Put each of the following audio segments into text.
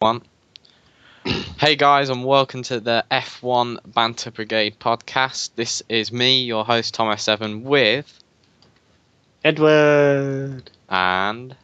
One. Hey guys, and welcome to the F1 Banter Brigade podcast. This is me, your host Thomas Evan, with Edward and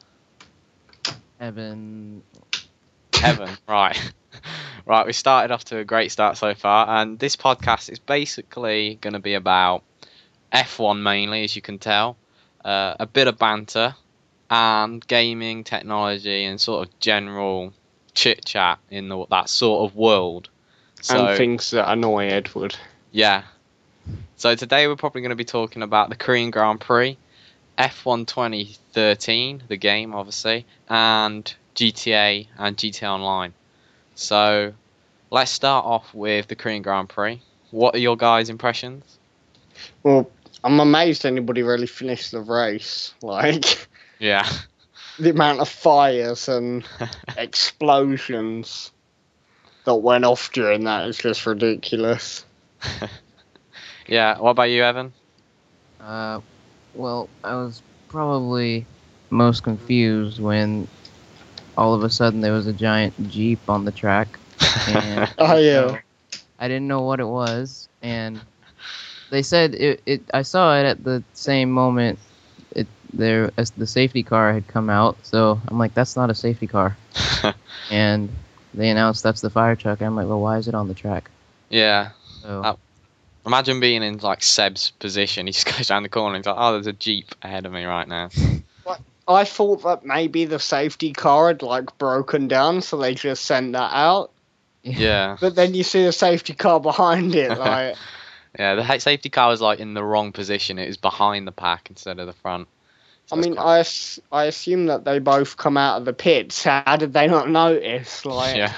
Evan. right. Right, we started off to a great start so far, and this podcast is basically going to be about F1 mainly, as you can tell, a bit of banter, and gaming, technology, and sort of general chit chat in that sort of world. and things that annoy Edward. Yeah. So today we're probably going to be talking about the Korean Grand Prix, F1 2013, the game obviously, and GTA and GTA Online. So let's start off with the Korean Grand Prix. What are your guys' impressions? Well, I'm amazed anybody really finished the race. Like, Yeah. the amount of fires and explosions that went off during that is just ridiculous. Yeah. What about you, Evan? Well, I was probably most confused when all of a sudden there was a giant Jeep on the track. And Oh, yeah. I didn't know what it was, and they said it. I saw it at the same moment. As the safety car had come out, so I'm like, that's not a safety car. And they announced that's the fire truck. I'm like, well, why is it on the track? Yeah. So Imagine being in like Seb's position. He just goes down the corner and he's like, "Oh, there's a Jeep ahead of me right now." I thought that maybe the safety car had, like, broken down, so they just sent that out. Yeah. But then you see a safety car behind it, like... Yeah, the safety car was like in the wrong position. It was behind the pack instead of the front. So I mean, I assume that they both come out of the pits. How did they not notice? Like, yeah.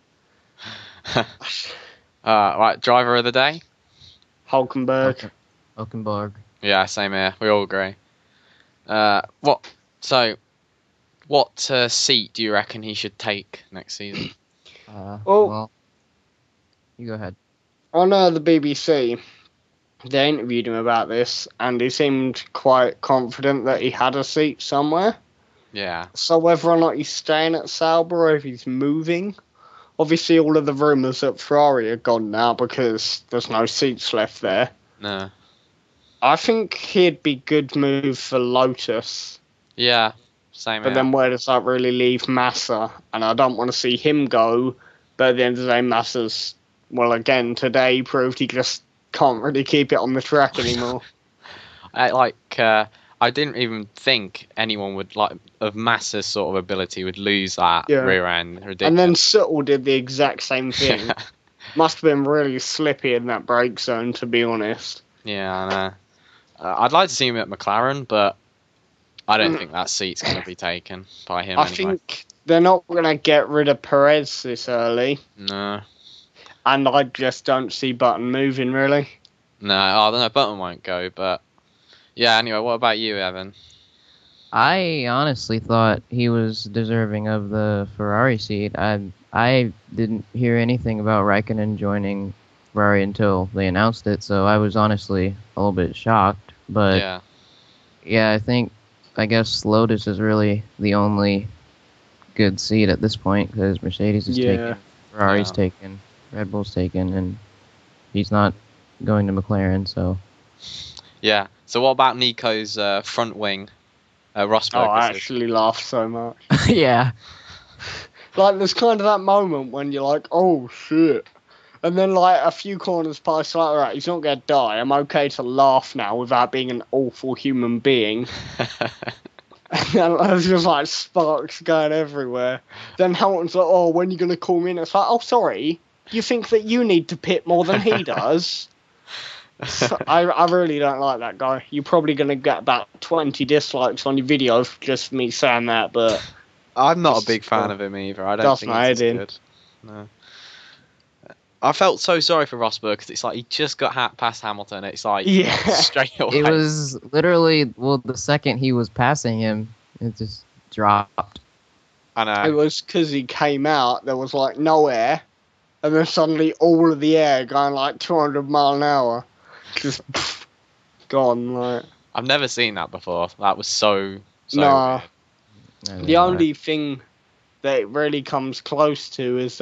Right, driver of the day? Hulkenberg. Hulkenberg. Yeah, same here. We all agree. What seat do you reckon he should take next season? Well, you go ahead. On the BBC, they interviewed him about this, and he seemed quite confident that he had a seat somewhere. Yeah. So whether or not he's staying at Sauber or if he's moving, obviously all of the rumours that Ferrari are gone now because there's no seats left there. No. I think he'd be good move for Lotus, Yeah, same but here. then where does that really leave Massa? And I don't want to see him go, but at the end of the day, Massa's, well, again, today he proved he just can't really keep it on the track anymore. I didn't even think anyone would of Massa's sort of ability would lose that Yeah. rear end. Ridiculous. And then Suttle did the exact same thing. Must have been really slippy in that brake zone, to be honest. Yeah, I know. I'd like to see him at McLaren, but I don't think that seat's going to be taken by him I anyway. think they're not going to get rid of Perez this early, No. and I just don't see Button moving, really. No, I don't know. Button won't go, but yeah. Anyway, what about you, Evan? I honestly thought he was deserving of the Ferrari seat. I didn't hear anything about Raikkonen joining Ferrari until they announced it, so I was honestly a little bit shocked. But yeah, I guess Lotus is really the only good seat at this point because Mercedes is taken, Ferrari's taken, Red Bull's taken, and he's not going to McLaren. So yeah. So what about Nico's front wing, Rosberg? Oh, I actually laughed so much. yeah. Like, there's kind of that moment when you're like, oh, shit. And then, like, a few corners past, like, alright, he's not going to die. I'm okay to laugh now without being an awful human being. And there's just, like, sparks going everywhere. Then Hamilton's like, oh, when are you going to call me in? It's like, oh, sorry. You think that you need to pit more than he does? So, I really don't like that guy. You're probably going to get about 20 dislikes on your video for just me saying that, but... I'm not a big fan of him either. I don't think he's as good. No. I felt so sorry for Rosberg because it's like he just got past Hamilton. It's like straight away. It was literally, the second he was passing him, it just dropped. I know. It was because he came out, there was like no air, and then suddenly all of the air going like 200 mile an hour. Just gone, like. I've never seen that before. That was so Nah. weird. The only thing that it really comes close to is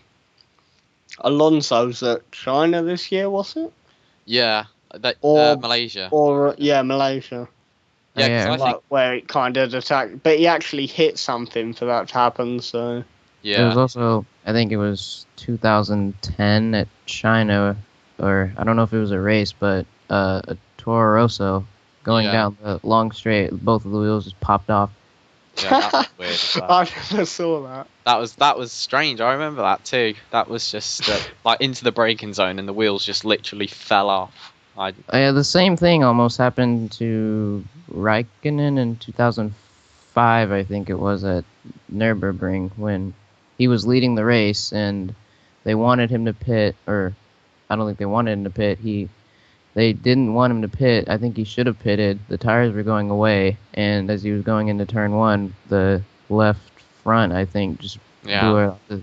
Alonso's at China this year, was it? Yeah, Or Malaysia. Or yeah, Malaysia. Yeah, 'cause Yeah. I Like think where it kind of attacked, but he actually hit something for that to happen. So It was yeah, also, I think it was 2010 at China, or I don't know if it was a race, but a Toro Rosso going Yeah. down the long straight, both of the wheels just popped off. yeah, that was weird. As well. I never saw that. That was strange. I remember that too. That was just like into the braking zone, and the wheels just literally fell off. The same thing almost happened to Raikkonen in 2005, I think it was, at Nürburgring, when he was leading the race and they wanted him to pit, or I don't think they wanted him to pit. They didn't want him to pit. I think he should have pitted. The tires were going away, and as he was going into turn one, the left front, I think, just blew Yeah, out.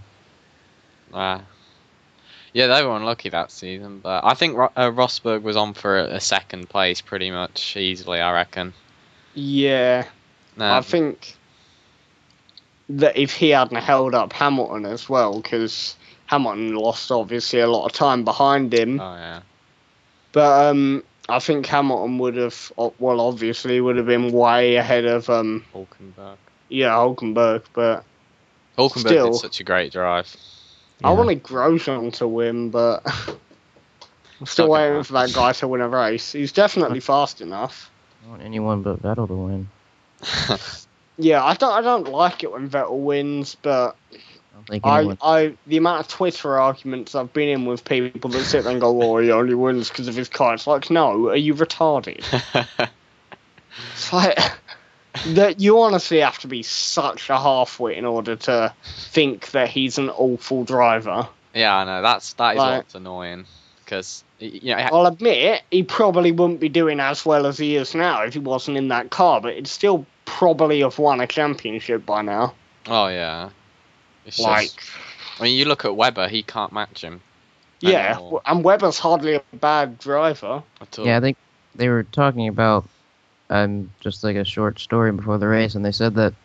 yeah, they were unlucky that season, but I think Rosberg was on for a second place pretty much easily. I reckon. Yeah, I think that if he hadn't held up Hamilton as well, because Hamilton lost obviously a lot of time behind him. Oh yeah. But I think Hamilton would have, well, obviously would have been way ahead of Hulkenberg. Hulkenberg. But Hulkenberg still, did such a great drive. I Yeah. wanted Grosjean to win, but I'm still Not gonna waiting for that guy to win a race. He's definitely fast enough. I want anyone but Vettel to win. Yeah, I don't like it when Vettel wins, but I don't think anyone. the amount of Twitter arguments I've been in with people that sit there and go, "Oh, he only wins because of his car." It's like, no, are you retarded? It's like that you honestly have to be such a half-wit in order to think that he's an awful driver. Yeah, I know that is Like- what's annoying because I'll admit he probably wouldn't be doing as well as he is now if he wasn't in that car, but he'd still probably have won a championship by now. Oh yeah, it's Like, just, I mean, you look at Webber; he can't match him. yeah, anymore and Webber's hardly a bad driver. at all. Yeah, I think they were talking about just like a short story before the race, and they said that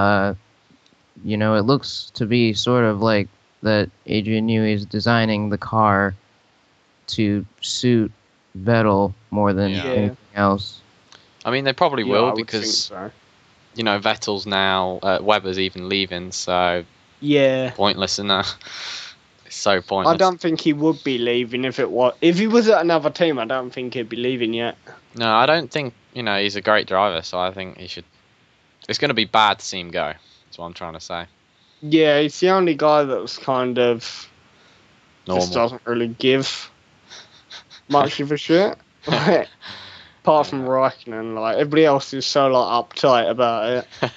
it looks to be sort of like that Adrian Newey is designing the car to suit Vettel more than Yeah. anything else. I mean, they probably Yeah, I will would think because so. Vettel's now Webber's even leaving, so Yeah. pointless, isn't it? It's so pointless. I don't think he would be leaving if he was at another team. I don't think he'd be leaving yet. No, I don't think he's a great driver, so I think he should. It's going to be bad to see him go. That's what I'm trying to say. Yeah, he's the only guy that's kind of Normal. just doesn't really give much of a shit. Like, apart from Raikkonen, like everybody else is so uptight about it.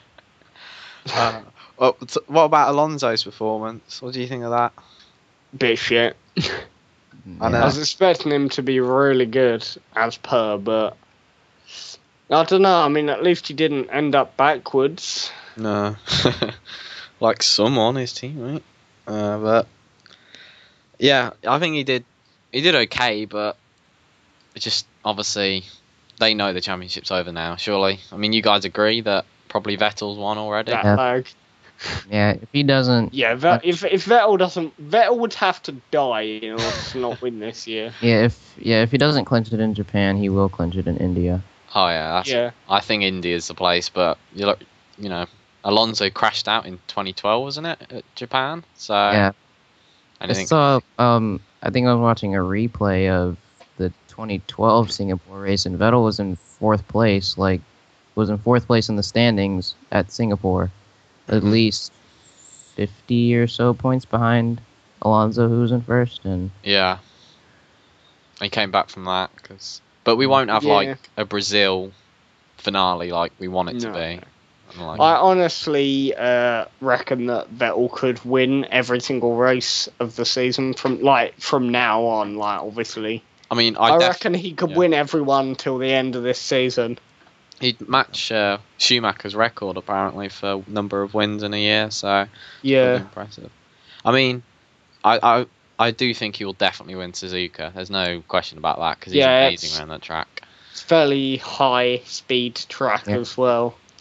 What about Alonso's performance? What do you think of that? Bit shit. I know. I was expecting him to be really good as per, but I don't know. I mean, at least he didn't end up backwards. No, like some on his team, right? But yeah, I think he did okay, but it's just obviously they know the championship's over now. Surely, I mean, you guys agree that probably Vettel's won already. That Yeah. lag. Yeah, if he doesn't, Yeah, if Vettel doesn't, Vettel would have to die in order to not win this year. if he doesn't clinch it in Japan, he will clinch it in India. Oh yeah, Yeah, I think India's the place, but Alonso crashed out in 2012, wasn't it, at Japan? So Yeah, I I think saw. I think I was watching a replay of the 2012 Singapore race, and Vettel was in fourth place. Was in fourth place in the standings at Singapore, at least 50 or so points behind Alonso, who was in first. And yeah, he came back from that but we won't have Yeah. like a Brazil finale like we want it to No. be. Like, I honestly reckon that Vettel could win every single race of the season from now on. Obviously, I mean, I reckon he could yeah. win everyone till the end of this season. he'd match Schumacher's record apparently for number of wins in a year, so Yeah, pretty impressive. I mean, I do think he will definitely win Suzuka. There's no question about that because he's Yeah, amazing it's- around that track. it's fairly high speed track Yeah. as well.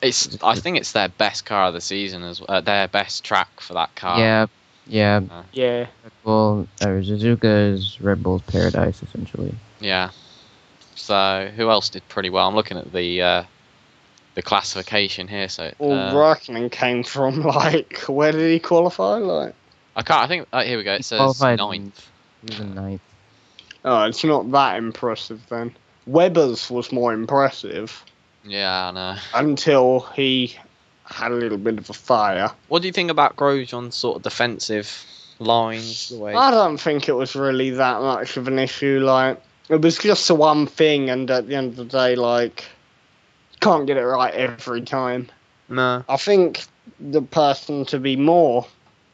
I think it's their best car of the season their best track for that car. Yeah. Yeah. Red Bull or Suzuka is Red Bull's paradise essentially. Yeah. So who else did pretty well? I'm looking at the classification here. So Raikkonen came from like, where did he qualify? Like, I can't. I think here we go. It says qualified 9th. He was in 9th. oh, it's not that impressive then. Webber's was more impressive Yeah, I know. until he had a little bit of a fire. What do you think about Grosjean's sort of defensive lines? The way I don't think it was really that much of an issue. Like, it was just the one thing, and at the end of the day, like, can't get it right every time. No. I think the person to be more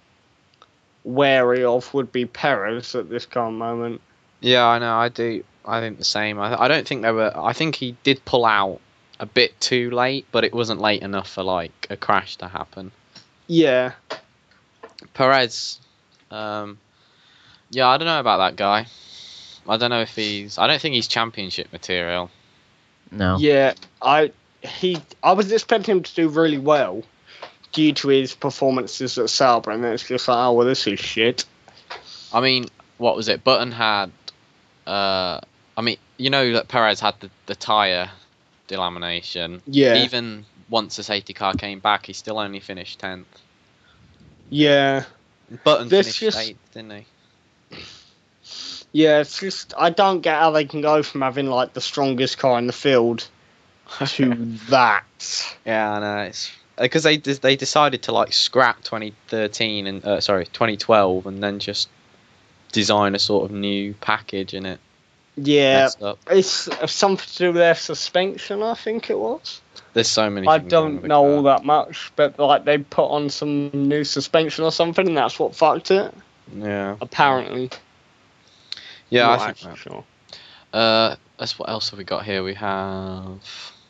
wary of would be Perez at this current moment. Yeah, I know. I do. I think the same. I don't think they were. I think he did pull out a bit too late, but it wasn't late enough for like a crash to happen. Yeah. Perez. Yeah, I don't know about that guy. I don't know if he's. I don't think he's championship material. No. Yeah, I was expecting him to do really well due to his performances at Sauber, and then it's just like, oh well, this is shit. I mean, what was it? Button had. I mean, you know that Perez had the tyre delamination. Yeah. Even once the safety car came back, he still only finished 10th. Yeah. Button This finished just- 8th, didn't he? Yeah, it's just, I don't get how they can go from having like the strongest car in the field to that. Yeah, I know. It's because they decided to like scrap 2013 and 2012, and then just design a sort of new package in it. Yeah, Messed up. it's something to do with their suspension, I think it was. There's so many. I things wrong with don't the know car. all that much, but like they put on some new suspension or something, and that's what fucked it. Yeah. Apparently. Yeah, Not I think actually sure. that's what else have we got here? We have.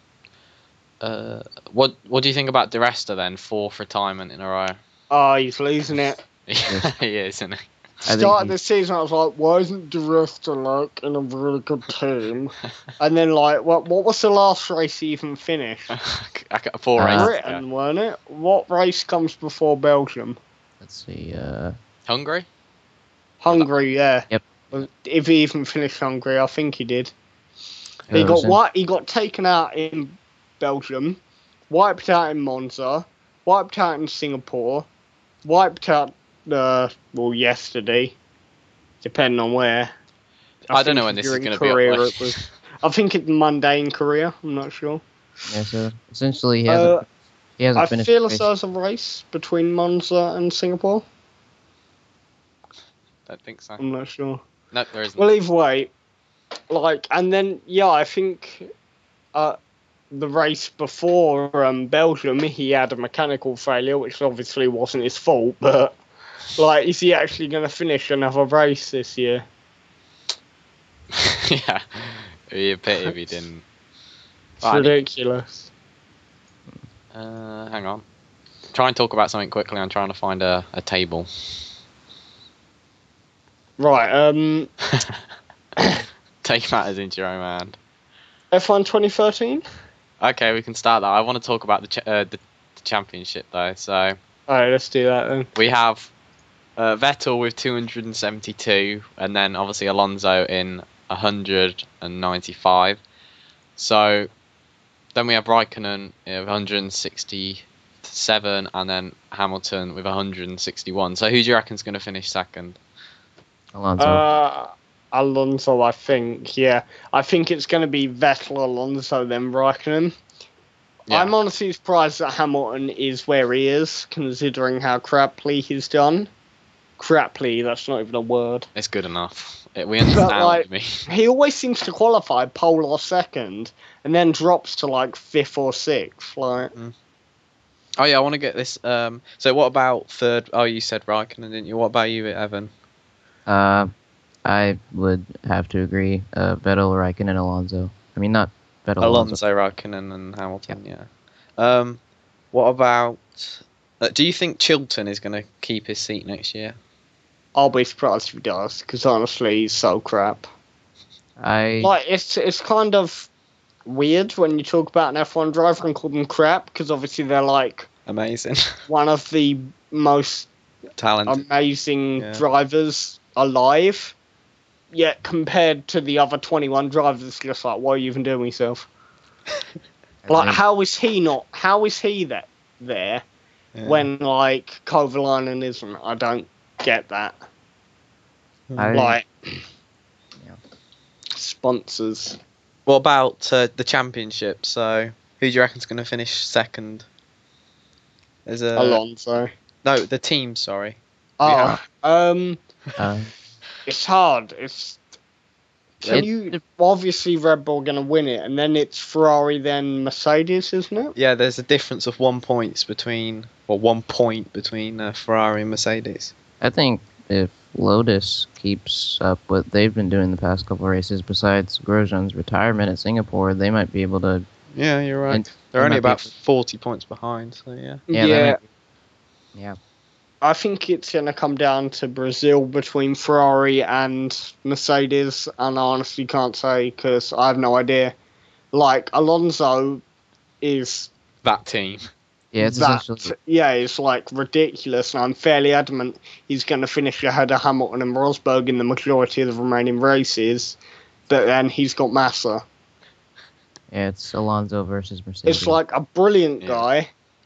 What do you think about Di Resta then? 4th retirement in a row. Oh, he's losing it. He is, isn't he? I think Started the season, I was like, why isn't Di Resta like in a really good team? And then like, what was the last race he even finished? 4 races. Britain, weren't it? What race comes before Belgium? Let's see. Hungary? Hungary, yeah. Yep. If he even finished Hungary, I think he did. He it got was in- what? He got taken out in Belgium, wiped out in Monza, wiped out in Singapore, wiped out yesterday, depending on where. I don't know think when this is during going to be Korea up. it was- I think it's Monday in Korea. I'm not sure. Yeah, so essentially he I hasn't finished. feel the as race. though there's a race between Monza and Singapore. Don't think so. I'm not sure. No, there isn't. Well, either way, like, and then I think the race before Belgium, he had a mechanical failure, which obviously wasn't his fault. But like, is he actually going to finish another race this year? Yeah. It'd be a pity if he didn't. It's Right, ridiculous. Hang on. Try and talk about something quickly. I'm trying to find a table. Right. Take matters into your own hand. F1 2013. Okay, we can start that. I want to talk about the championship though. So All right, let's do that then. we have Vettel with 272, and then obviously Alonso in 195. So then we have Raikkonen with 167, and then Hamilton with 161. So who do you reckon's going to finish second? Alonso. Alonso, I think. Yeah, I think it's going to be Vettel, Alonso, then Raikkonen. Yeah. I'm honestly surprised that Hamilton is where he is, considering how crappily he's done. Crappily, that's not even a word. It's good enough. We understand like- me. He always seems to qualify pole or second, and then drops to like 5th or 6th. Like, Oh yeah, I want to get this. So what about third? Oh, you said Raikkonen, didn't you? What about you, Evan? I would have to agree. Vettel, Raikkonen, Alonso. I mean, not Vettel, Alonso. Alonso, Raikkonen, and Hamilton. Yeah. What about? Do you think Chilton is going to keep his seat next year? I'll be surprised if he does, because honestly, he's so crap. I Like, it's kind of weird when you talk about an F1 driver and call them crap, because obviously they're like Amazing. one of the most Talented. amazing Yeah. drivers alive. Yet compared to the other 21 drivers, it's just like, what are you even doing with yourself? Like, how is he there Yeah. when, like, Kovalainen isn't? I don't get that. I- Like, Yeah. sponsors. What about the championship? So, who do you reckon's going to finish second? There's Alonso. No, the team. Sorry. Oh, Uh, it's hard. It- You obviously Red Bull gonna win it, and then it's Ferrari, then Mercedes, isn't it? Yeah, there's a difference of 1 point between Ferrari and Mercedes. I think if Lotus keeps up what they've been doing the past couple of races, besides Grosjean's retirement at Singapore, they might be able to. Yeah, you're right. And They're they only might be- about 40 points behind. So yeah. Yeah, they might be- yeah. I think it's gonna come down to Brazil between Ferrari and Mercedes, and I honestly can't say because I have no idea. Like Alonso is That team. Yeah, it's that, essentially. yeah, it's like ridiculous, and I'm fairly adamant he's going to finish ahead of Hamilton and Rosberg in the majority of the remaining races, but then he's got Massa. Yeah, it's Alonso versus Mercedes. It's like a brilliant Yeah. guy,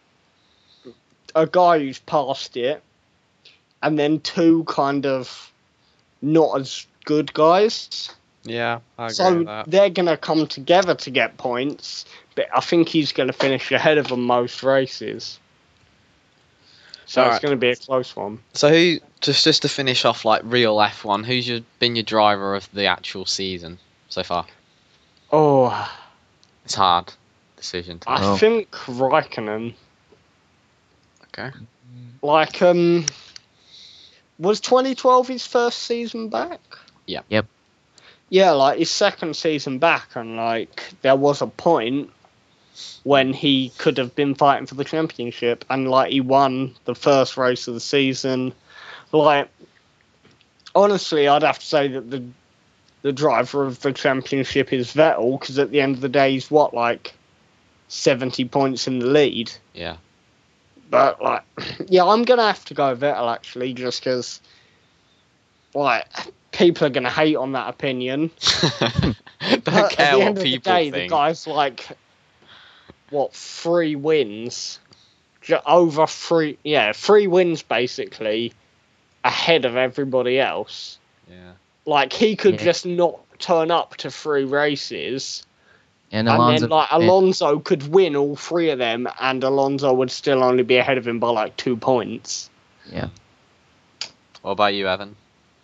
a guy who's passed it, and then two kind of not as good guys. Yeah, I agree So with that. they're going to come together to get points, but I think he's going to finish ahead of them most races. So Alright. it's going to be a close one. So who just to finish off like real F1, who's been your driver of the actual season so far? Oh, It's hard decision to make. I Oh. think Raikkonen. Okay. Like, was 2012 his first season back? Yeah. Yep. Yeah, like his second season back, and like there was a point when he could have been fighting for the championship, and like he won the first race of the season. Like, honestly, I'd have to say that the driver of the championship is Vettel, because at the end of the day, he's what, like 70 points in the lead. Yeah. But, like, yeah, I'm going to have to go Vettel, actually, just because, like, people are going to hate on that opinion. Don't But care at the what end people of the day, think. the guy's, like, what, 3 wins? Over 3, yeah, 3 wins, basically, ahead of everybody else. Yeah. Like, he could Yeah. just not turn up to 3 races, and and Alonso. then, like, Alonso could win all 3 of them, and Alonso would still only be ahead of him by, like, 2 points. Yeah. What about you, Evan?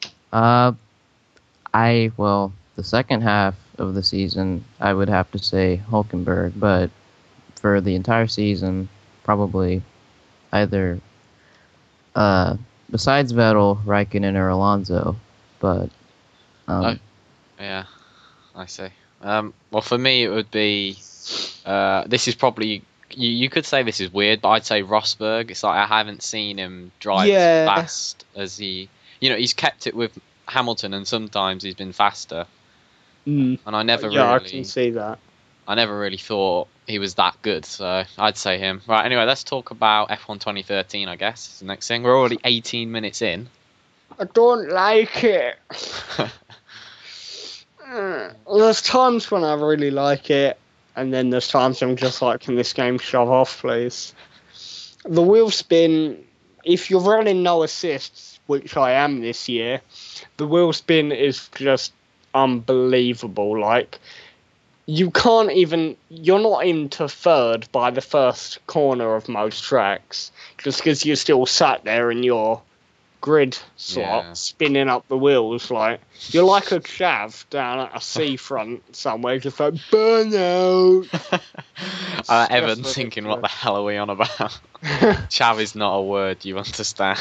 The second half of the season, I would have to say Hulkenberg, but for the entire season, probably either, besides Vettel, Raikkonen, or Alonso, but, Yeah, I see. Well, for me, it would be. This is probably. You could say this is weird, but I'd say Rosberg. It's like I haven't seen him drive Yeah. as fast as he. He's kept it with Hamilton, and sometimes he's been faster. Mm. And I never Yeah, I really. can see that. I never really thought he was that good, so I'd say him. Right, anyway, let's talk about F1 2013, I guess. It's the next thing. We're already 18 minutes in. I don't like it. There's times when I really like it, and then there's times I'm just like, can this game shove off, please? The wheel spin, if you're running no assists, which I am this year, the wheel spin is just unbelievable. Like, you're not into third by the first corner of most tracks, just because you're still sat there in your grid slot, Yeah. spinning up the wheels. Like, you're like a chav down at a seafront somewhere, just like, burn out. Evan's just thinking, what the hell are we on about? Chav is not a word you understand.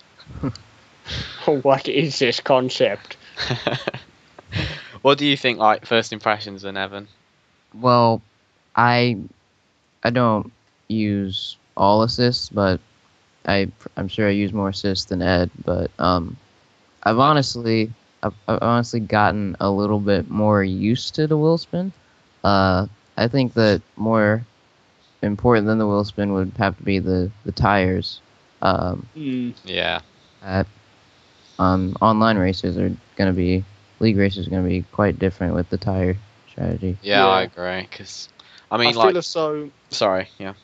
What is this concept? What do you think, like, first impressions then, Evan? well, I don't use all assists, but I'm sure I use more assists than Ed, but I've honestly gotten a little bit more used to the wheel spin. I think that more important than the wheel spin would have to be the tires. Yeah. At online races are going to be league races are going to be quite different with the tire strategy. Yeah, I Yeah. agree. Because I mean, feel as though sorry, yeah.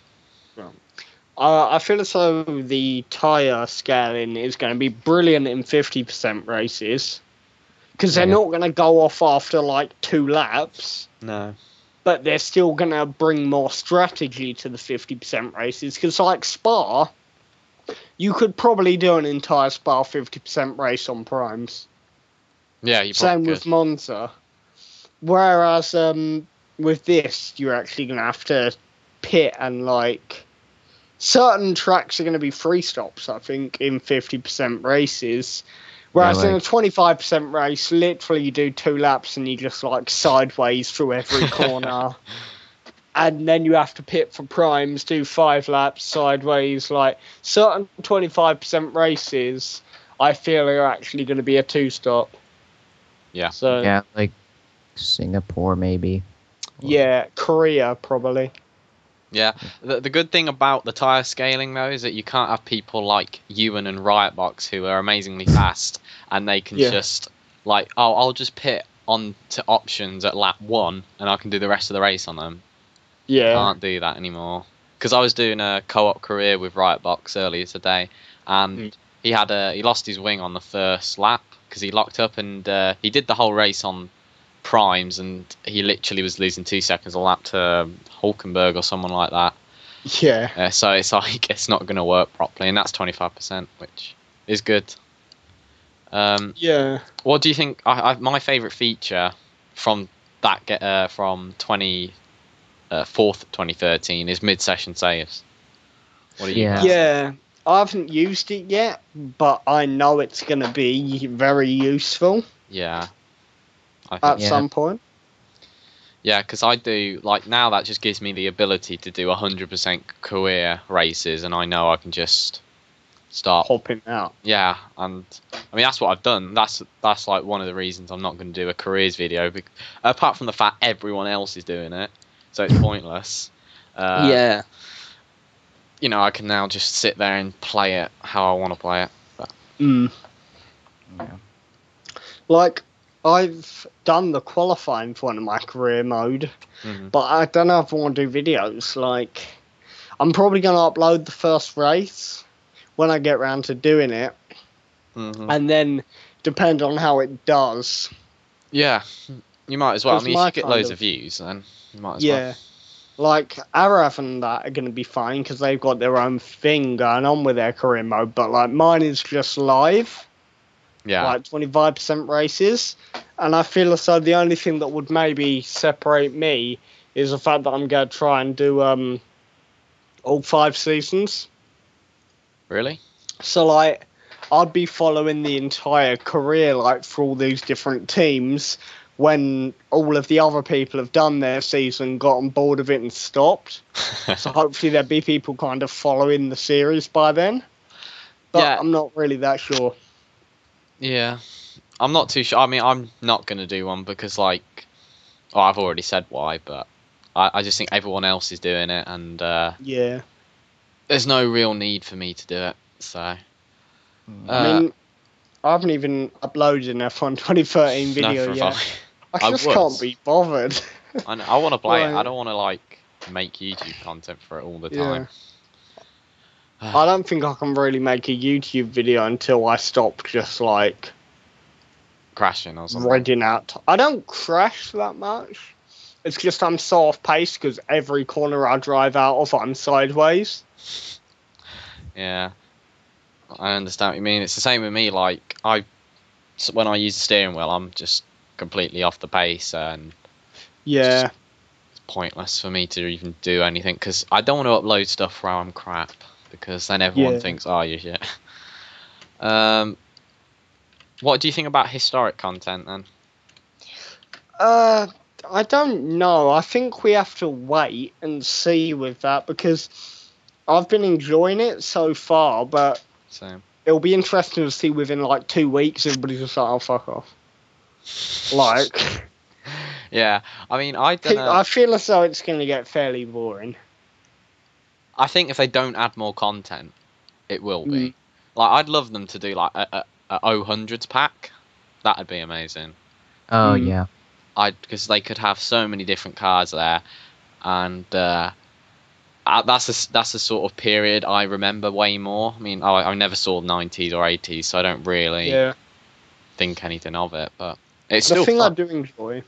I feel as though the tyre scaling is going to be brilliant in 50% races because they're Yeah. not going to go off after like 2 laps, No. but they're still going to bring more strategy to the 50% races because, like Spa, you could probably do an entire Spa 50% race on primes. Yeah, you Same probably with could. Monza. Whereas with this, you're actually going to have to pit and like. Certain tracks are going to be free stops, I think, in 50% races. Whereas in a 25% race, literally you do 2 laps and you just like sideways through every corner. And then you have to pit for primes, do 5 laps sideways. Like certain 25% races, I feel are actually going to be a 2-stop. Yeah. So Yeah, like Singapore maybe. yeah, Korea probably. Yeah, the good thing about the tyre scaling though is that you can't have people like Ewan and Riotbox who are amazingly fast and they can Yeah. just like, oh, I'll just pit on to options at lap 1 and I can do the rest of the race on them. Yeah. Can't do that anymore. Because I was doing a co-op career with Riotbox earlier today and he lost his wing on the first lap because he locked up and he did the whole race on primes and he literally was losing 2 seconds a lap to Hulkenberg or someone like that. Yeah. So it's like it's not going to work properly, and that's 25%, which is good. Yeah. What do you think? My favourite feature from that from 2013 is mid-session saves. What do you Yeah. guys think? Yeah, I haven't used it yet, but I know it's going to be very useful Yeah. at Yeah. some point. Yeah, because I do, like, now that just gives me the ability to do 100% career races, and I know I can just start. Hopping out. Yeah, and I mean, that's what I've done. That's like one of the reasons I'm not going to do a careers video, apart from the fact everyone else is doing it, so it's pointless. Yeah. You know, I can now just sit there and play it how I want to play it. But, Mm. Yeah. Like, I've done the qualifying for one of my career mode, mhm. but I don't know if I want to do videos. Like, I'm probably going to upload the first race when I get around to doing it, Mhm. and then depend on how it does. Yeah, you might as well. I 'Cause mean, if my you get kind loads of- of views, then you might as Yeah. well. Like, Arav and that are going to be fine because they've got their own thing going on with their career mode, but, like, mine is just live, Yeah. like 25% races, and I feel as though the only thing that would maybe separate me is the fact that I'm going to try and do all 5 seasons. Really? So, like, I'd be following the entire career, like, for all these different teams when all of the other people have done their season, gotten bored of it and stopped. So hopefully there'll be people kind of following the series by then. But Yeah. I'm not really that sure. Yeah, I'm not too sure. I mean, I'm not going to do one because, like, I've already said why, but I just think everyone else is doing it, and Yeah. there's no real need for me to do it. So, I mean, I haven't even uploaded an F1 2013 video no, yet. I I just would. can't be bothered. I want to play it. I Right. don't want to like make YouTube content for it all the Yeah. time. I don't think I can really make a YouTube video until I stop just, like, Crashing or something. reading out. I don't crash that much. It's just I'm so off pace because every corner I drive out of, I'm sideways. Yeah, I understand what you mean. It's the same with me. Like when I use the steering wheel, I'm just completely off the pace, and Yeah. it's pointless for me to even do anything because I don't want to upload stuff where I'm crap because then everyone Yeah. thinks, oh, you're shit. What do you think about historic content then? I don't know. I think we have to wait and see with that because I've been enjoying it so far, but So it'll be interesting to see within like 2 weeks everybody's just like, oh, fuck off. Like, Yeah, I mean, I don't know. I feel as though it's going to get fairly boring. I think if they don't add more content, it will be. Mm. Like, I'd love them to do like a 0-hundreds pack. That'd be amazing. Oh Mm. yeah. Because they could have so many different cards there, and that's a sort of period I remember way more. I mean, I never saw 90s or 80s, so I don't really Yeah. think anything of it. But it's The still thing I fun. do enjoy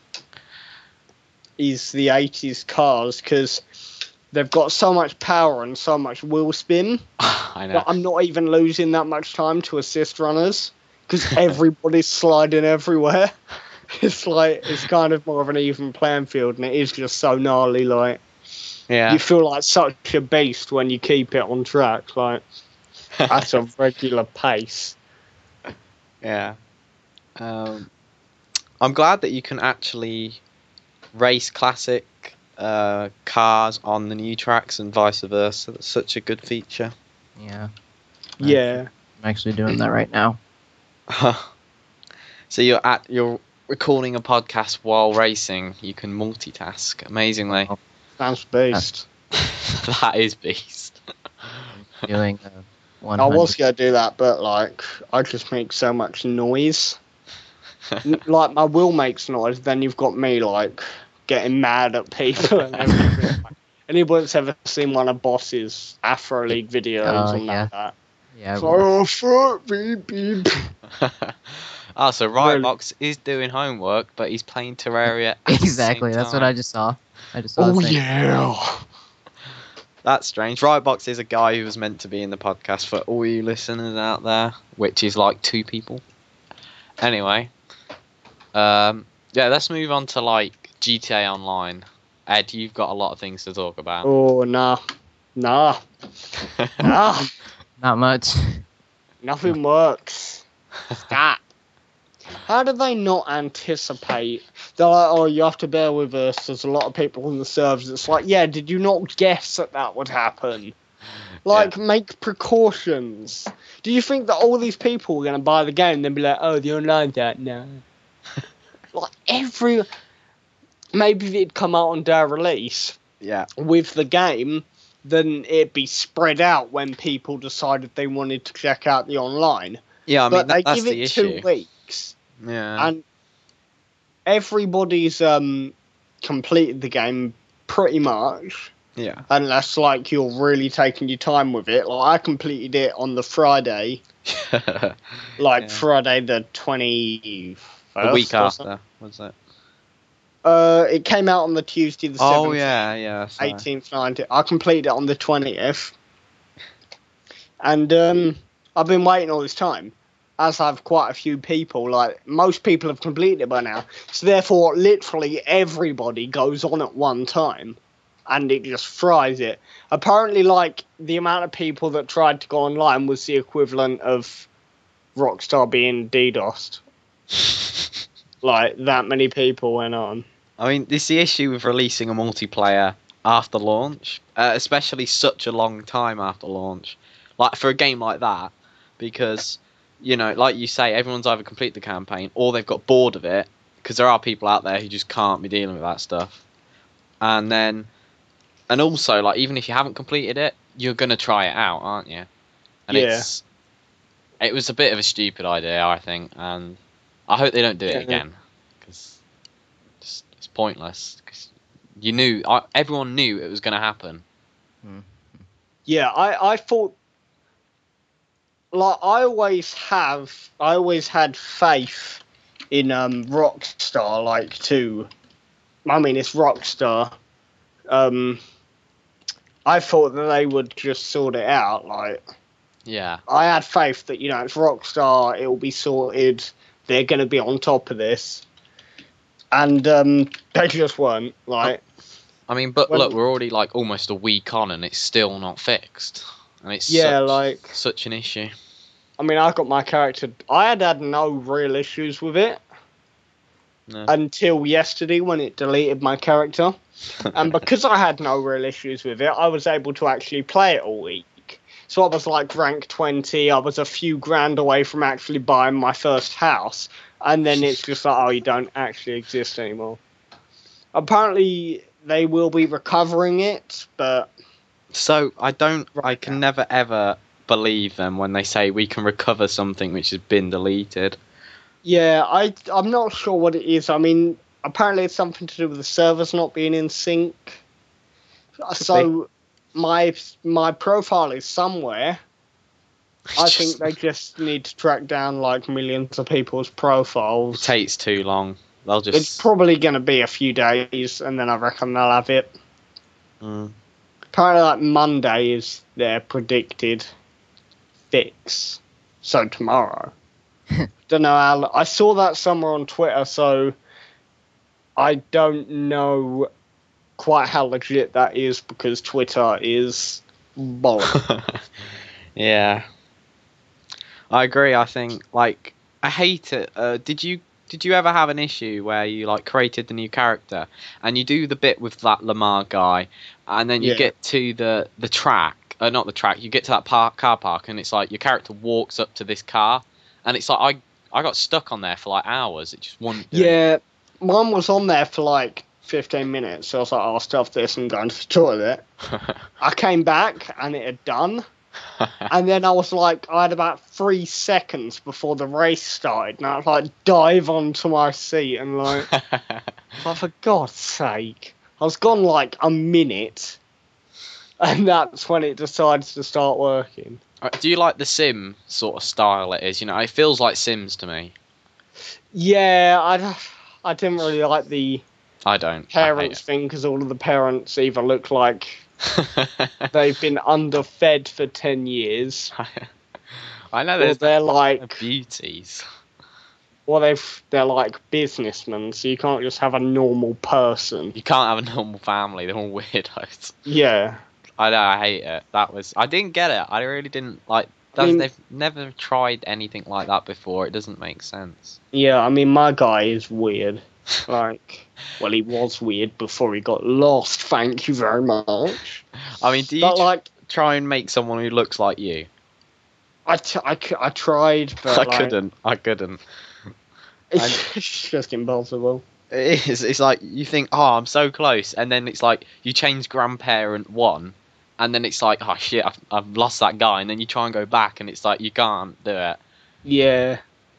is the 80s cars, because they've got so much power and so much wheel spin I know. that I'm not even losing that much time to assist runners, because everybody's sliding everywhere. It's like, it's kind of more of an even playing field, and it is just so gnarly. Like, Yeah. you feel like such a beast when you keep it on track, like at a regular pace. Yeah. I'm glad that you can actually race classic cars on the new tracks and vice versa. That's such a good feature. Yeah. Yeah. I'm actually doing that right now. So you're recording a podcast while racing. You can multitask amazingly. Oh. Sounds beast. That is beast. Doing I 100. was going to do that, but like, I just make so much noise. Like, my wheel makes noise, then you've got me, like, getting mad at people and everything. Anybody's ever seen one of Boss's Afro League videos Oh, on yeah. that? Yeah. It's like, oh, fuck, beep, beep. So Rightbox is doing homework, but he's playing Terraria. At Exactly. The same That's what time. I just saw. I just saw. Oh, the thing. yeah. That's strange. Rightbox is a guy who was meant to be in the podcast for all you listeners out there, which is like 2 people. Anyway, yeah, let's move on to like GTA Online. Ed, you've got a lot of things to talk about. Oh, nah. Nah. Nah. Not much. Nothing works. Stop. How do they not anticipate? They're like, oh, you have to bear with us. There's a lot of people on the servers. It's like, yeah, did you not guess that would happen? Like, make precautions. Do you think that all these people are going to buy the game and then be like, oh, the online's out now? Like, maybe if it'd come out on their release Yeah. with the game, then it'd be spread out when people decided they wanted to check out the online. Yeah, I mean, But they that's give the it issue. 2 weeks. Yeah. And everybody's completed the game pretty much, Yeah. unless like you're really taking your time with it. Like, I completed it on the Friday, like Yeah. Friday the 21st. The week or something. after, was it? It came out on the Tuesday the 17th. Oh, yeah. Sorry. 18th, 19th. I completed it on the 20th. And I've been waiting all this time, as have quite a few people. Like, most people have completed it by now. So therefore, literally everybody goes on at one time, and it just fries it. Apparently, like, the amount of people that tried to go online was the equivalent of Rockstar being DDoSed. Like, that many people went on. I mean, this is the issue with releasing a multiplayer after launch, especially such a long time after launch. Like, for a game like that, because, you know, like you say, everyone's either completed the campaign or they've got bored of it, because there are people out there who just can't be dealing with that stuff. And also, like, even if you haven't completed it, you're going to try it out, aren't you? And Yeah. it was a bit of a stupid idea, I think, and I hope they don't do it Yeah. again, because it's pointless. Cause everyone knew it was going to happen. Yeah, I thought, like, I always had faith in Rockstar, like, I mean, it's Rockstar. I thought that they would just sort it out. Like, Yeah. I had faith that, you know, it's Rockstar, it will be sorted, they're going to be on top of this. And they just weren't. Like, I mean, but When- look, we're already like almost a week on, and it's still not fixed, and it's such an issue. I mean, I got my character. I had no real issues with it No. until yesterday when it deleted my character. And because I had no real issues with it, I was able to actually play it all week. So I was like rank 20, I was a few grand away from actually buying my first house. And then it's just like, oh, you don't actually exist anymore. Apparently, they will be recovering it, but So I can never ever believe them when they say we can recover something which has been deleted. yeah, I'm not sure what it is. I mean, apparently it's something to do with the servers not being in sync. So my profile is somewhere. I think they just need to track down like millions of people's It profiles. takes too long. They'll It's just. probably going to be a few days, and then I reckon they'll have it. Mm. Apparently, like Monday is their predicted fix. So tomorrow. Don't know how. I saw that somewhere on Twitter, so I don't know quite how legit that is because Twitter is bollocks. Yeah, I agree. I think like I hate it. Did you ever have an issue where you like created the new character and you do the bit with that Lamar guy, and then you Yeah. get to the track, not the track. You get to that car park, and it's like your character walks up to this car, and it's like I got stuck on there for like hours. It just wouldn't do Yeah, mine was on there for like 15 minutes, so I was like, I'll stuff this and go into the toilet. I came back and it had done, and then I was like, I had about 3 seconds before the race started, and I was like, dive onto my seat and like, for God's sake. I was gone like a minute, and that's when it decides to start working. Do you like the Sim sort of style it is? You know, it feels like Sims to me. Yeah, I didn't really like the I don't. parents thing because all of the parents either look like they've been underfed for 10 years, I know or there's they're like, beauties. or they're like businessmen, so you can't just have a normal person. You can't have a normal family. They're all weirdos. Yeah. I know. I hate it. I didn't get it. I really didn't like. I mean- They've never tried anything like that before. It doesn't make sense. Yeah, I mean, my guy is weird. Like, well, he was weird before he got lost, thank you very much. I mean, do you But, like, try and make someone who looks like you? I tried, but I like, couldn't. I couldn't. it's just impossible. It is. It's like you think, oh, I'm so close, and then it's like you change grandparent 1, and then it's like, oh shit, I've lost that guy, and then you try and go back, and it's like you can't do it. Yeah.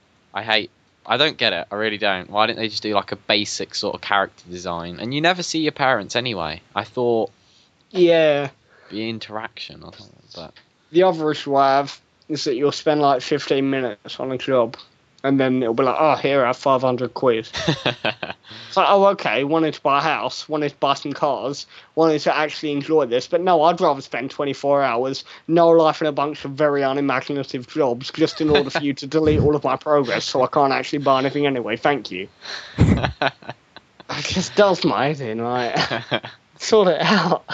I don't get it. I really don't. Why didn't they just do like a basic sort of character design? And you never see your parents anyway. I thought Yeah. the interaction or something, but The other issue I have is that you'll spend like 15 minutes on a job, and then it'll be like, oh, here, I have 500 quid. It's like, oh, okay, wanted to buy a house, wanted to buy some cars, wanted to actually enjoy this, but no, I'd rather spend 24 hours, no life in a bunch of very unimaginative jobs, just in order for you to delete all of my progress so I can't actually buy anything anyway, thank you. It just does my head in, like, sort it out.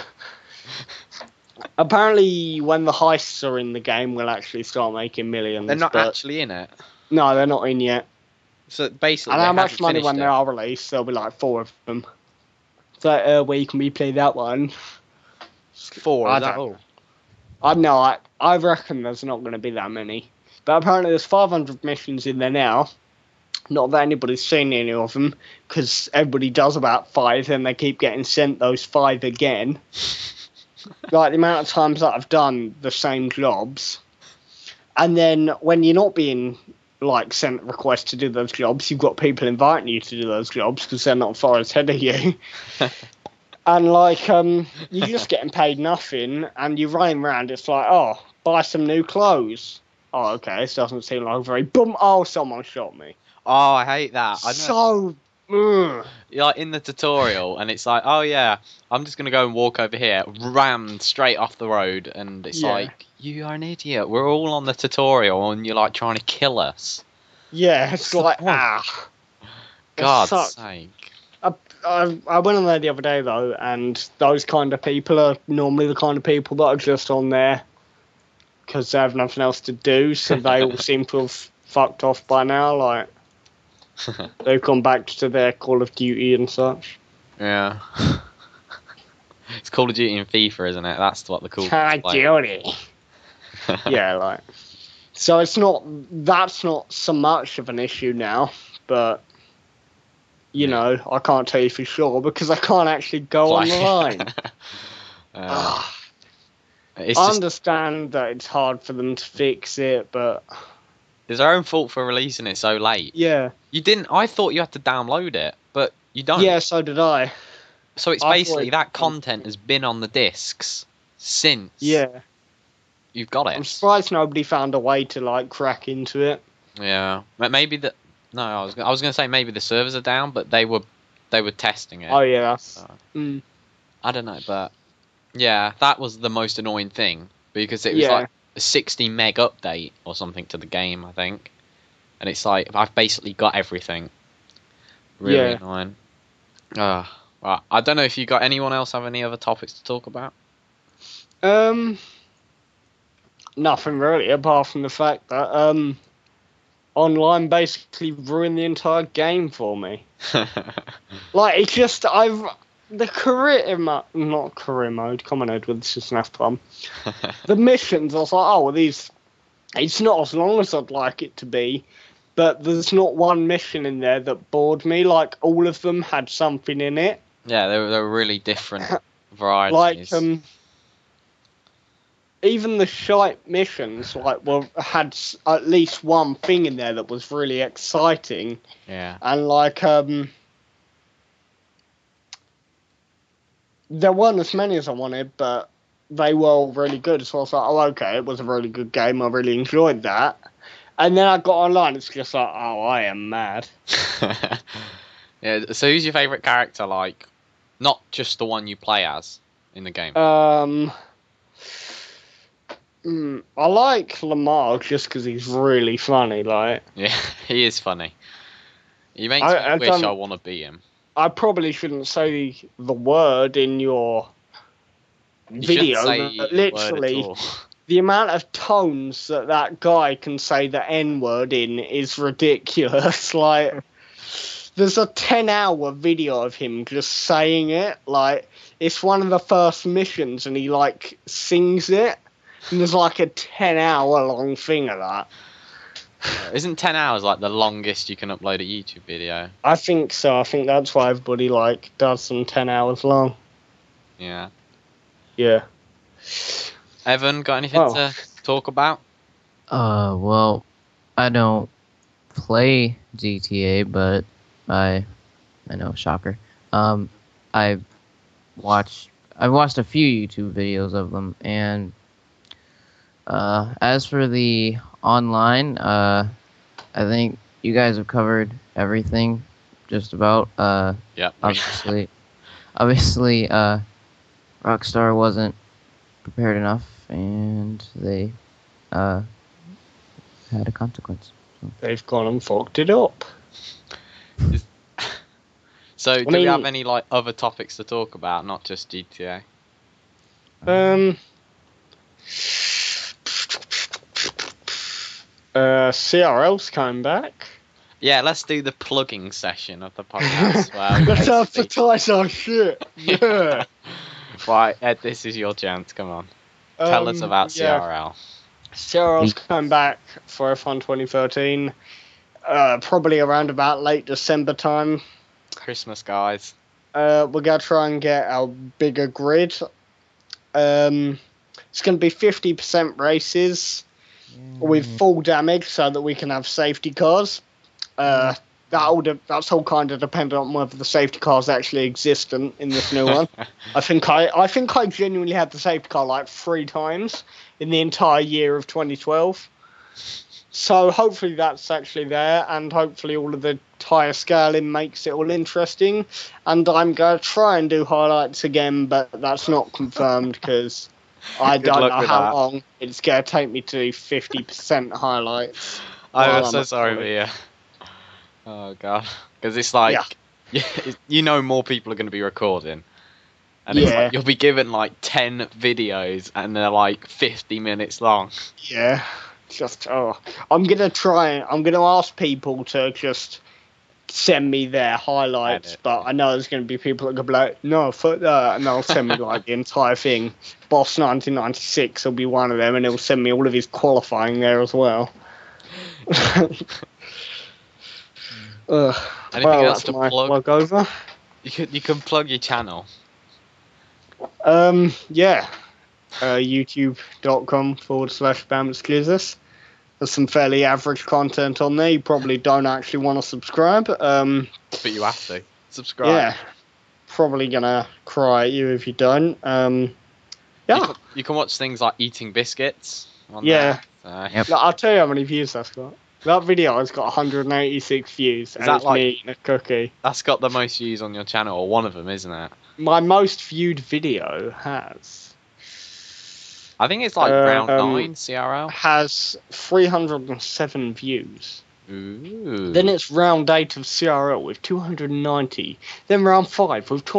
Apparently, when the heists are in the game, we'll actually start making millions. they're not but actually in it. no, they're not in yet. So basically, And they how much haven't money finished when it. they are released? There'll be like 4 of them. So, where you can replay that one. 4, I is that don't- all? I know, I reckon there's not going to be that many. But apparently there's 500 missions in there now. Not that anybody's seen any of them, because everybody does about 5, and they keep getting sent those 5 again. Like, the amount of times that I've done the same jobs. And then, when you're not being, like, sent requests to do those jobs, you've got people inviting you to do those jobs, because they're not far ahead of you. And, like, you're just getting paid nothing, and you're running around, it's like, oh, buy some new clothes. Oh, okay, this doesn't seem like very... Boom, oh, someone shot me. Oh, I hate that. I know. So... ugh. You're like in the tutorial, and it's like, oh yeah, I'm just gonna go and walk over here, rammed straight off the road, and it's Yeah. like, you are an idiot. We're all on the tutorial, and you're like trying to kill us. Yeah, it's like, point? ah. God's sucks. sake. I went on there the other day, though, and those kind of people are normally the kind of people that are just on there because they have nothing else to do, so they all seem to have fucked off by now, like, they've gone back to their Call of Duty and such. Yeah. It's Call of Duty and FIFA, isn't it? That's what the cool. Call of Duty. Yeah, like, so that's not so much of an issue now, but You know, I can't tell you for sure because I can't actually go online. It's I just, understand that it's hard for them to fix it, but it's their own fault for releasing it so late. yeah. You didn't. I thought you had to download it, but you don't. Yeah, so did I. So it's I thought basically it- that content has been on the discs since Yeah. you've got I'm it. surprised nobody found a way to, like, crack into it. Yeah, maybe the. No, I was gonna say maybe the servers are down, but they were testing it. Oh, yeah, that's... Mm, I don't know, but yeah, that was the most annoying thing because it was Yeah. like a 60 meg update or something to the game, I think, and it's like I've basically got everything. Really Yeah. annoying. Right. I don't know if you got anyone else have any other topics to talk about. Nothing really, apart from the fact that, online basically ruined the entire game for me. Like, it's just, the not career mode, come on Edward, this is an F-bomb. The missions, I was like, oh, well, it's not as long as I'd like it to be, but there's not one mission in there that bored me, like, all of them had something in it. Yeah, they were really different Like, varieties. even the shite missions, like, had at least one thing in there that was really exciting, Yeah. and, like, there weren't as many as I wanted, but they were all really good. So I was like, oh, okay, it was a really good game. I really enjoyed that. And then I got online. It's just like, oh, I am mad. Yeah. So who's your favourite character? Like, not just the one you play as in the game. I like Lamar just because he's really funny. Like, Yeah, he is funny. He makes I me wish don't- I want to be him. I probably shouldn't say the word in your You video. shouldn't say But a word at literally, all. the amount of tones that guy can say the N-word in is ridiculous. Like, there's a 10-hour video of him just saying it. Like, it's one of the first missions, and he, like, sings it. And there's, like, a 10-hour long thing of that. Isn't 10 hours like the longest you can upload a YouTube video? I think so. I think that's why everybody, like, does them 10 hours long. Yeah. Yeah. Evan, got anything Well. to talk about? Well, I don't play GTA, but I know, shocker. I've watched a few YouTube videos of them, and as for the online, I think you guys have covered everything, just about. Yeah. Obviously, Rockstar wasn't prepared enough, and they had a consequence. They've gone and fucked it up. So, do we mean- have any like other topics to talk about, not just GTA? CRL's coming back. Yeah, let's do the plugging session of the podcast. Where we Let's basically- advertise our shit. Yeah. Right, Ed, this is your chance. Come on, tell us about yeah. CRL. CRL's coming back for F1 2013. Probably around about late December time. Christmas, guys. We're going to try and get our bigger grid. It's going to be 50% races with full damage so that we can have safety cars. That's all kind of dependent on whether the safety cars actually exist in this new one. I think I genuinely had the safety car like 3 times in the entire year of 2012. So hopefully that's actually there, and hopefully all of the tyre scaling makes it all interesting. And I'm going to try and do highlights again, but that's not confirmed because I Good don't luck know with how that. long it's going to take me to do 50% highlights. I'm Well, so I'm sorry for you. Oh god, because it's like you know more people are going to be recording, and it's Yeah. like you'll be given like 10 videos and they're like 50 minutes long. Yeah, I'm gonna ask people to just send me their highlights, Edit. but I know there's gonna be people that go be like, no, fuck that, and they'll send me like the entire thing. Boss 1996 will be one of them, and he'll send me all of his qualifying there as well. Ugh. Anything Well, else that's to my plug? plug over. You can plug your channel. Yeah. YouTube.com/BamXclusus. There's some fairly average content on there. You probably don't actually want to subscribe. But you have to. Subscribe. Yeah. Probably gonna cry at you if you don't. Yeah. You can watch things like eating biscuits on Yeah. there. Yep. Look, I'll tell you how many views that's got. That video has got 186 views, and that it's like- me eating a cookie. That's got the most views on your channel, or one of them, isn't it? My most viewed video has I think it's like round 9 CRL. 307 views. Ooh. Then it's round 8 of CRL with 290. Then round 5 with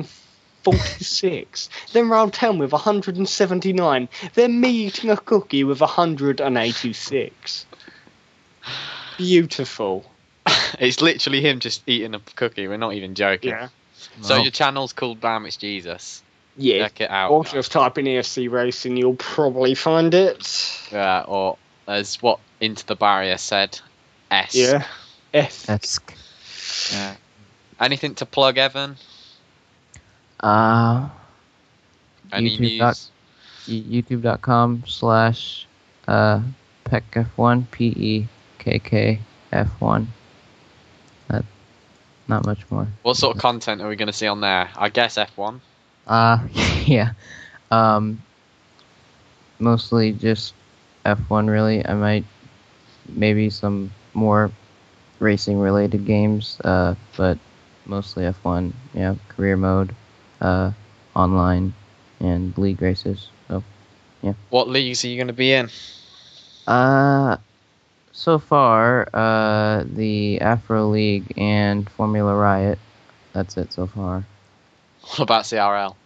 246. Then round 10 with 179. Then me eating a cookie with 186. Beautiful. It's literally him just eating a cookie. We're not even joking. Yeah. So Well, your channel's called Bam It's Jesus. Yeah. Check it out. Or just type in ESC Racing, you'll probably find it. Yeah, or as what Into the Barrier said, S. Yeah. F. Esk. Yeah. Anything to plug, Evan? Uh, Any YouTube news? youtube.com/PECF1 PEKKF1. Not much more. What sort of content are we going to see on there? I guess F1. Yeah. Mostly just F1 really. I might maybe some more racing related games, but mostly F1. Yeah, career mode, online, and league races. So What leagues are you going to be in? so far, the Afro League and Formula Riot. That's it so far. What about CRL?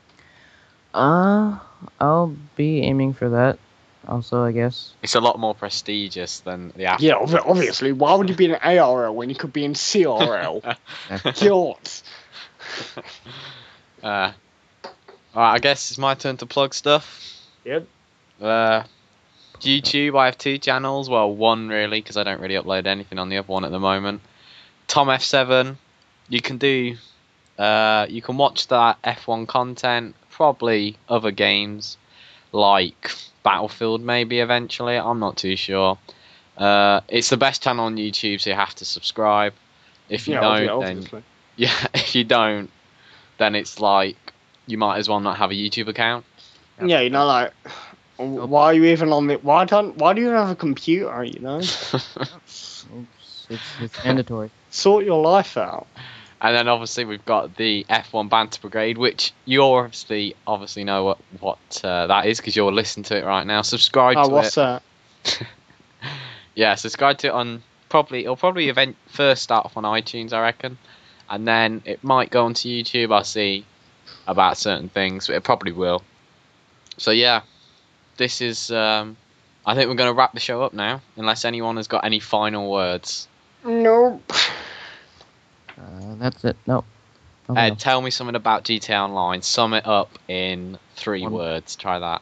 I'll be aiming for that. Also, I guess. It's a lot more prestigious than the Afro. Yeah, obviously. Why would you be in ARL when you could be in CRL? God. Alright, I guess it's my turn to plug stuff. Yep. YouTube, I have 2 channels. Well, one really, because I don't really upload anything on the other one at the moment. Tom F7. You can do. You can watch that F1 content. Probably other games like Battlefield, maybe eventually. I'm not too sure. It's the best channel on YouTube, so you have to subscribe. If you don't, then obviously. yeah. If you don't, then it's like you might as well not have a YouTube account. Yeah, you know, like, why are you even on the? Why do you even have a computer? You know, It's mandatory. sort your life out. And then obviously we've got the F1 Banter Brigade, which you obviously know what that is because you're listening to it right now. Subscribe Oh, to what's it. that? Yeah, subscribe to it on it'll probably first start off on iTunes, I reckon, and then it might go onto YouTube. I'll see about certain things, but it probably will. So yeah, this is. I think we're going to wrap the show up now, unless anyone has got any final words. Nope. That's it. No. Ed, tell me something about GTA Online. Sum it up in 3 One. words. Try that.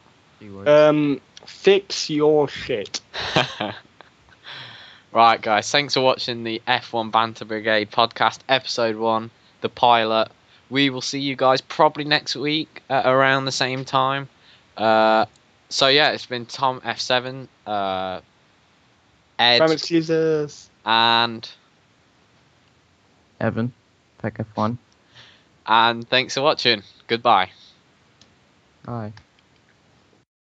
Fix your shit. Right, guys. Thanks for watching the F1 Banter Brigade podcast, episode 1, the pilot. We will see you guys probably next week at around the same time. So yeah, it's been Tom F7, Ed, Excuses. and Evan, PECF1. thanks for watching. Goodbye. Bye.